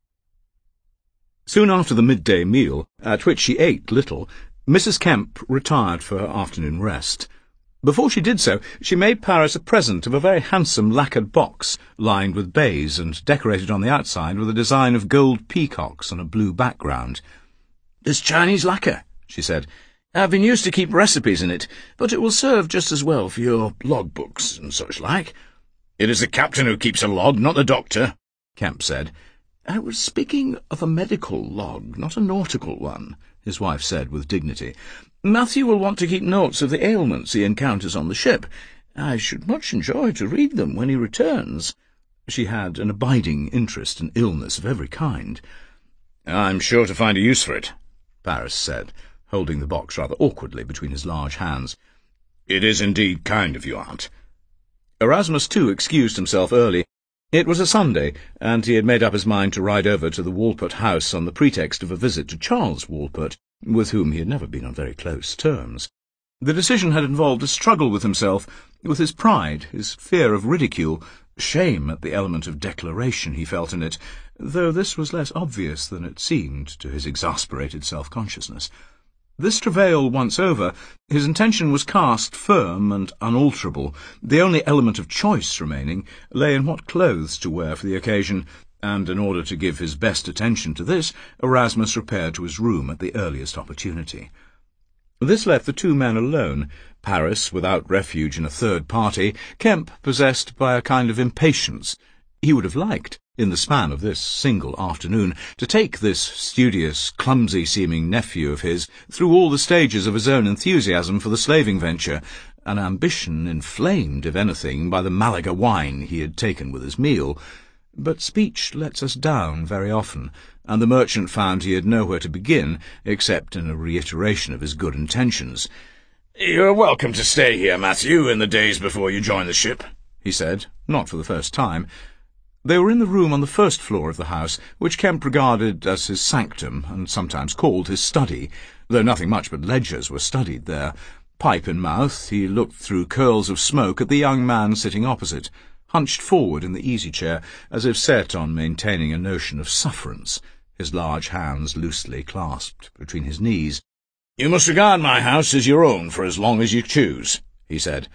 Soon after the midday meal, at which she ate little, Mrs. Kemp retired for her afternoon rest. Before she did so, she made Paris a present of a very handsome lacquered box, lined with baize and decorated on the outside with a design of gold peacocks on a blue background. "This Chinese lacquer," she said. "I've been used to keep recipes in it, but it will serve just as well for your log-books and such like." "It is the captain who keeps a log, not the doctor," Kemp said. "I was speaking of a medical log, not a nautical one," his wife said with dignity. "Matthew will want to keep notes of the ailments he encounters on the ship. I should much enjoy to read them when he returns." She had an abiding interest in illness of every kind. "I'm sure to find a use for it," Paris said, holding the box rather awkwardly between his large hands. "It is indeed kind of you, Aunt." Erasmus, too, excused himself early. It was a Sunday, and he had made up his mind to ride over to the Walpurt house on the pretext of a visit to Charles Walpurt, with whom he had never been on very close terms. The decision had involved a struggle with himself, with his pride, his fear of ridicule, shame at the element of declaration he felt in it, though this was less obvious than it seemed to his exasperated self-consciousness. This travail once over, his intention was cast firm and unalterable. The only element of choice remaining lay in what clothes to wear for the occasion, and in order to give his best attention to this, Erasmus repaired to his room at the earliest opportunity. This left the two men alone, Paris without refuge in a third party, Kemp possessed by a kind of impatience. He would have liked, in the span of this single afternoon, to take this studious, clumsy-seeming nephew of his through all the stages of his own enthusiasm for the slaving venture, an ambition inflamed, if anything, by the Malaga wine he had taken with his meal. But speech lets us down very often, and the merchant found he had nowhere to begin except in a reiteration of his good intentions. "You're welcome to stay here, Matthew, in the days before you join the ship," he said, not for the first time. They were in the room on the first floor of the house, which Kemp regarded as his sanctum, and sometimes called his study, though nothing much but ledgers were studied there. Pipe in mouth, he looked through curls of smoke at the young man sitting opposite, hunched forward in the easy-chair, as if set on maintaining a notion of sufferance, his large hands loosely clasped between his knees. "You must regard my house as your own for as long as you choose," he said.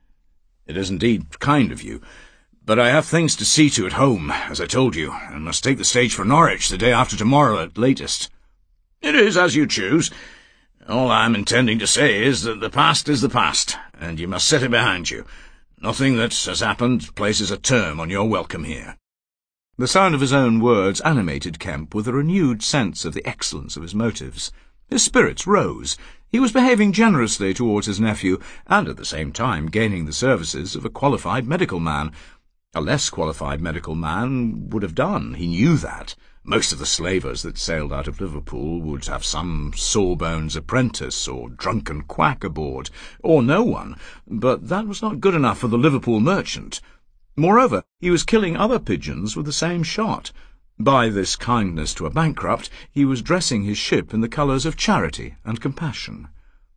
"It is indeed kind of you, but I have things to see to at home, as I told you, and must take the stage for Norwich the day after tomorrow at latest. It is as you choose. All I am intending to say is that the past is the past, and you must set it behind you. Nothing that has happened places a term on your welcome here." The sound of his own words animated Kemp with a renewed sense of the excellence of his motives. His spirits rose. He was behaving generously towards his nephew, and at the same time gaining the services of a qualified medical man. A less qualified medical man would have done, he knew that. Most of the slavers that sailed out of Liverpool would have some sawbones apprentice or drunken quack aboard, or no one, but that was not good enough for the Liverpool merchant. Moreover, he was killing other pigeons with the same shot. By this kindness to a bankrupt, he was dressing his ship in the colours of charity and compassion.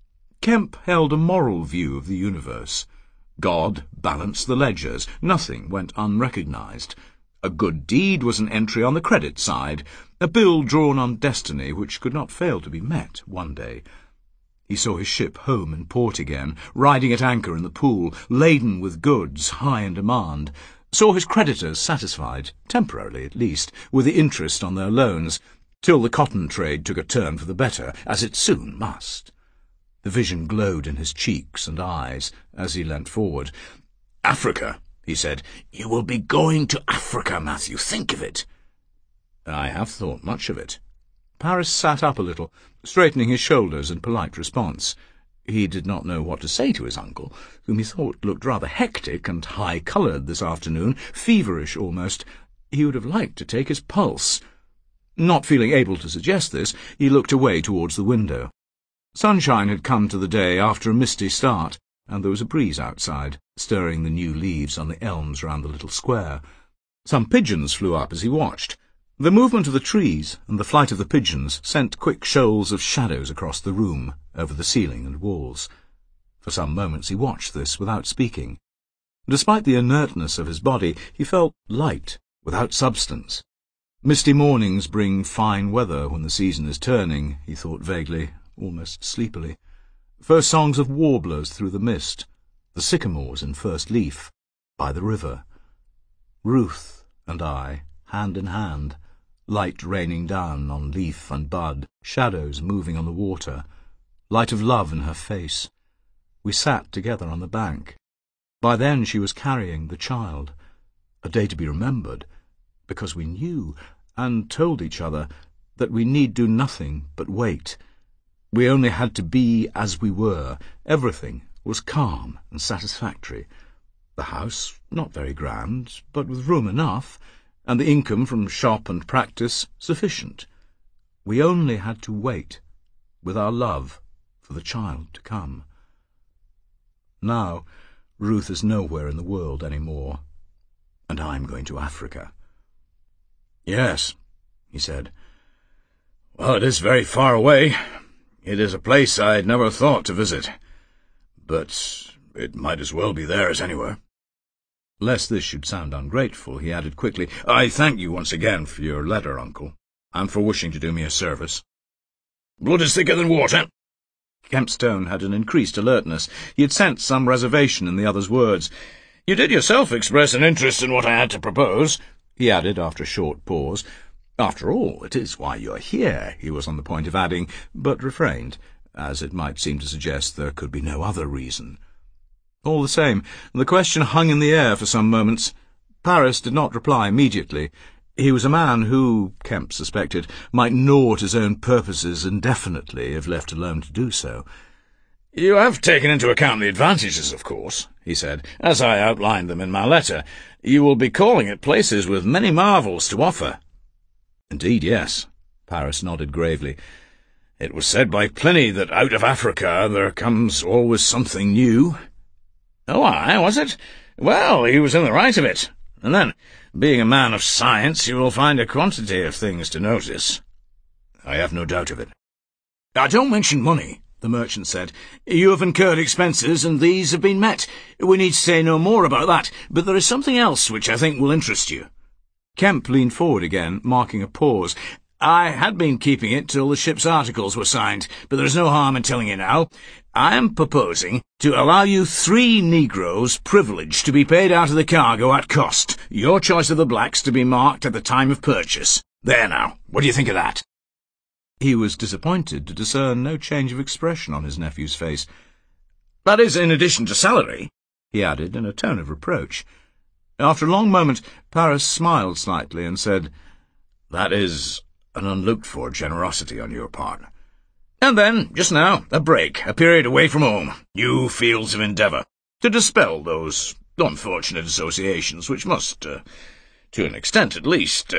Kemp held a moral view of the universe. God balanced the ledgers. Nothing went unrecognised. A good deed was an entry on the credit side, a bill drawn on destiny which could not fail to be met one day. He saw his ship home in port again, riding at anchor in the Pool, laden with goods high in demand, saw his creditors satisfied, temporarily at least, with the interest on their loans, till the cotton trade took a turn for the better, as it soon must. The vision glowed in his cheeks and eyes as he leant forward. "Africa," he said. "You will be going to Africa, Matthew. Think of it." "I have thought much of it." Paris sat up a little, straightening his shoulders in polite response. He did not know what to say to his uncle, whom he thought looked rather hectic and high-coloured this afternoon, feverish almost. He would have liked to take his pulse. Not feeling able to suggest this, he looked away towards the window. Sunshine had come to the day after a misty start, and there was a breeze outside, stirring the new leaves on the elms round the little square. Some pigeons flew up as he watched. The movement of the trees and the flight of the pigeons sent quick shoals of shadows across the room, over the ceiling and walls. For some moments he watched this without speaking. Despite the inertness of his body, he felt light, without substance. Misty mornings bring fine weather when the season is turning, he thought vaguely, almost sleepily. First songs of warblers through the mist, the sycamores in first leaf, by the river. Ruth and I, hand in hand, light raining down on leaf and bud, shadows moving on the water, light of love in her face. We sat together on the bank. By then she was carrying the child, a day to be remembered, because we knew, and told each other, that we need do nothing but wait. We only had to be as we were. Everything was calm and satisfactory. The house, not very grand, but with room enough, and the income from shop and practice sufficient. We only had to wait, with our love, for the child to come. Now, Ruth is nowhere in the world any more, and I'm going to Africa. "Yes," he said. "Well, it is very far away. It is a place I had never thought to visit. But it might as well be there as anywhere." Lest this should sound ungrateful, he added quickly, "I thank you once again for your letter, Uncle, and for wishing to do me a service. Blood is thicker than water." Kemp's tone had an increased alertness. He had sensed some reservation in the other's words. "You did yourself express an interest in what I had to propose," he added after a short pause. "After all, it is why you're here," he was on the point of adding, but refrained, as it might seem to suggest there could be no other reason. All the same, the question hung in the air for some moments. Paris did not reply immediately. He was a man who, Kemp suspected, might gnaw at his own purposes indefinitely if left alone to do so. "You have taken into account the advantages, of course," he said, "as I outlined them in my letter. You will be calling at places with many marvels to offer." "Indeed, yes," Paris nodded gravely. "It was said by Pliny that out of Africa there comes always something new." "Oh, aye, was it? Well, he was in the right of it. And then, being a man of science, you will find a quantity of things to notice." "I have no doubt of it." "Don't mention money," the merchant said. "You have incurred expenses, and these have been met. We need say no more about that, but there is something else which I think will interest you." Kemp leaned forward again, marking a pause. "I had been keeping it till the ship's articles were signed, but there is no harm in telling you now. I am proposing to allow you 3 Negroes privilege to be paid out of the cargo at cost, your choice of the blacks to be marked at the time of purchase. There now, what do you think of that?" He was disappointed to discern no change of expression on his nephew's face. "That is in addition to salary," he added in a tone of reproach. After a long moment, Paris smiled slightly and said, "That is an unlooked-for generosity on your part. And then, just now, a break, a period away from home, new fields of endeavour, to dispel those unfortunate associations which must, to an extent at least,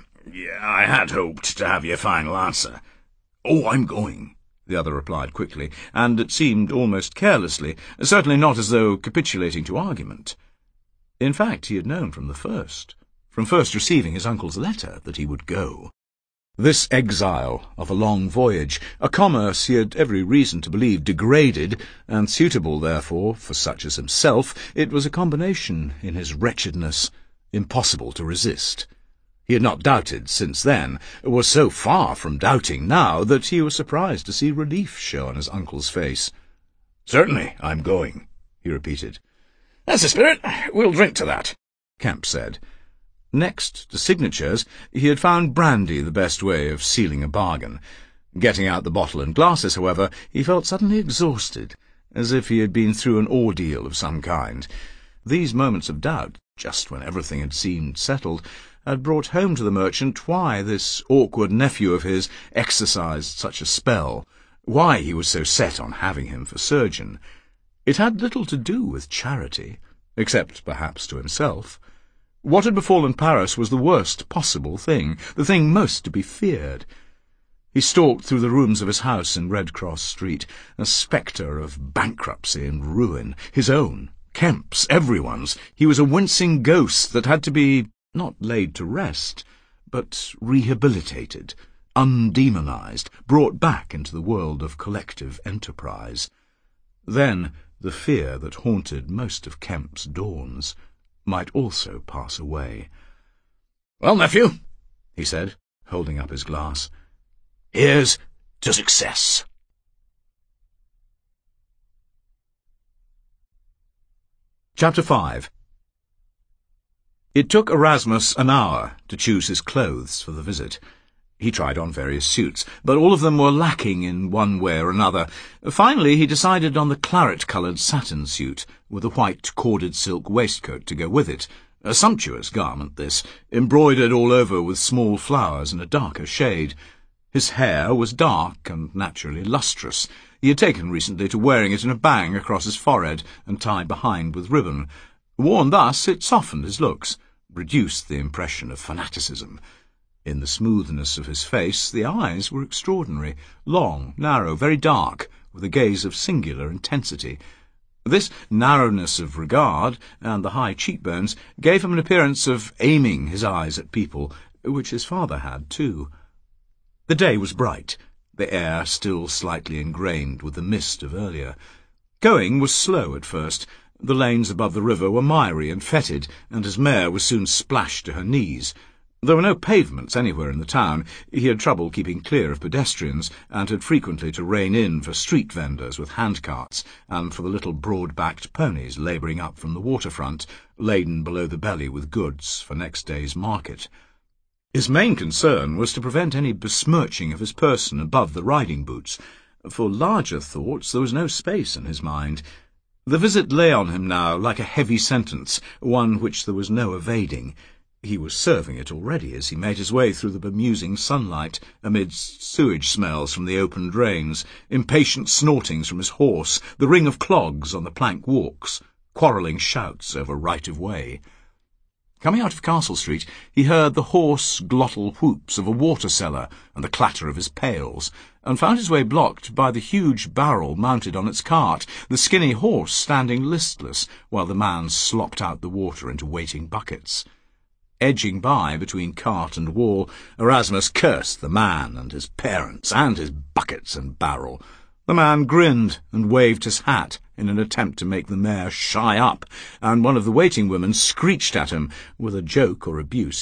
I had hoped to have your final answer." "Oh, I'm going," the other replied quickly, and it seemed almost carelessly, certainly not as though capitulating to argument. In fact, he had known from first receiving his uncle's letter, that he would go. This exile of a long voyage, a commerce he had every reason to believe degraded, and suitable, therefore, for such as himself, it was a combination, in his wretchedness, impossible to resist. He had not doubted since then, was so far from doubting now that he was surprised to see relief show on his uncle's face. "Certainly, I'm going," he repeated. "That's the spirit. We'll drink to that," Kemp said. Next to signatures, he had found brandy the best way of sealing a bargain. Getting out the bottle and glasses, however, he felt suddenly exhausted, as if he had been through an ordeal of some kind. These moments of doubt, just when everything had seemed settled, had brought home to the merchant why this awkward nephew of his exercised such a spell, why he was so set on having him for surgeon. It had little to do with charity, except perhaps to himself. What had befallen Paris was the worst possible thing, the thing most to be feared. He stalked through the rooms of his house in Red Cross Street, a spectre of bankruptcy and ruin, his own, Kemp's, everyone's. He was a wincing ghost that had to be not laid to rest, but rehabilitated, undemonized, brought back into the world of collective enterprise. Then the fear that haunted most of Kemp's dawns might also pass away. "Well, nephew," he said, holding up his glass, "here's to success." Chapter 5. It took Erasmus an hour to choose his clothes for the visit. He tried on various suits, but all of them were lacking in one way or another. Finally, he decided on the claret-coloured satin suit, with a white corded silk waistcoat to go with it. A sumptuous garment, this, embroidered all over with small flowers in a darker shade. His hair was dark and naturally lustrous. He had taken recently to wearing it in a bang across his forehead and tied behind with ribbon. Worn thus, it softened his looks, reduced the impression of fanaticism. In the smoothness of his face, the eyes were extraordinary, long, narrow, very dark, with a gaze of singular intensity. This narrowness of regard, and the high cheekbones, gave him an appearance of aiming his eyes at people, which his father had too. The day was bright, the air still slightly ingrained with the mist of earlier. Going was slow at first. The lanes above the river were miry and fetid, and his mare was soon splashed to her knees. There were no pavements anywhere in the town. He had trouble keeping clear of pedestrians, and had frequently to rein in for street vendors with handcarts, and for the little broad-backed ponies labouring up from the waterfront, laden below the belly with goods for next day's market. His main concern was to prevent any besmirching of his person above the riding boots. For larger thoughts there was no space in his mind. The visit lay on him now like a heavy sentence, one which there was no evading. He was serving it already as he made his way through the bemusing sunlight, amidst sewage smells from the open drains, impatient snortings from his horse, the ring of clogs on the plank walks, quarrelling shouts over right-of-way. Coming out of Castle Street, he heard the hoarse, glottal whoops of a water-seller and the clatter of his pails, and found his way blocked by the huge barrel mounted on its cart, the skinny horse standing listless while the man slopped out the water into waiting buckets. Edging by between cart and wall, Erasmus cursed the man and his parents and his buckets and barrel. The man grinned and waved his hat in an attempt to make the mare shy up, and one of the waiting women screeched at him with a joke or abuse